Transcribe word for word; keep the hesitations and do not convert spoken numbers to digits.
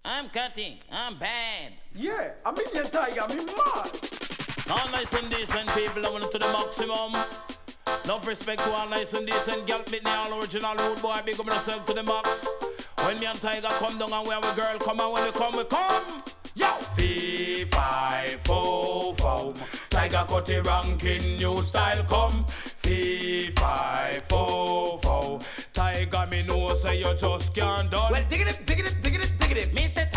I'm cutting. I'm bad. Yeah, I mean your tiger, me mad. All nice and decent people, I want it to the maximum. Enough respect to all nice and decent girl, meet me all original rude boy, big up myself to the max. When me and Tiger come down and where we girl come and when we come, we come. Yo! Fee, five, four, four. Tiger cut the ranking, new style come. Fee, five, four, four. Tiger, me know say you just can't done. Well, dig it, dig it, dig it, dig it. Me say